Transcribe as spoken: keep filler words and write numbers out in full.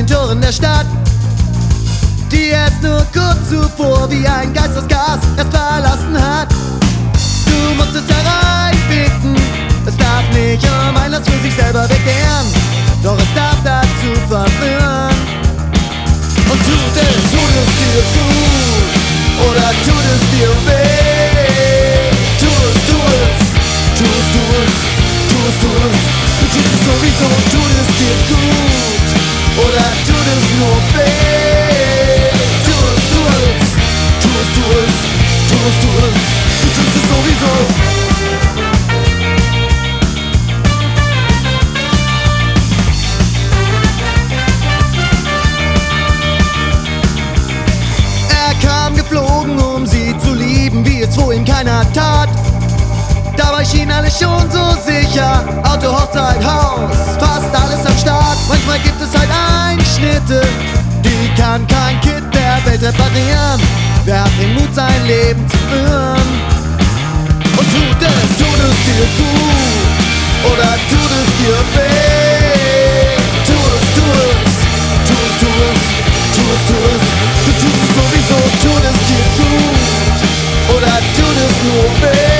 Toren der Stadt, die es nur kurz zuvor wie ein Geistesgas erst verlassen hat. Du musst es hereinfinden, es darf nicht um Einlass für sich selber begehren, doch es darf dazu verführen. Und tut es, tut es dir gut, oder tut es dir weh? Tu es, tu es, tu es, tu es, tu es, tu es. Du tust es sowieso, tut es dir gut, oder tut es nur weh? Tu es, tu es, tu es, tu es, tu es, tu es. Du tust es sowieso. Geflogen, um sie zu lieben, wie es vorhin keiner tat. Dabei schien alles schon so sicher, Auto, Hochzeit, Haus, fast alles am Start. Manchmal gibt es halt Einschnitte, die kann kein Kind der Welt reparieren. Wer hat den Mut, sein Leben zu führen? Und tut es, tut es dir gut, oder tut es dir weh? Tu es, tu es, tu es, tu es, tu es, tu es. Du tust es sowieso, tut es dir gut, oder tut es nur weh?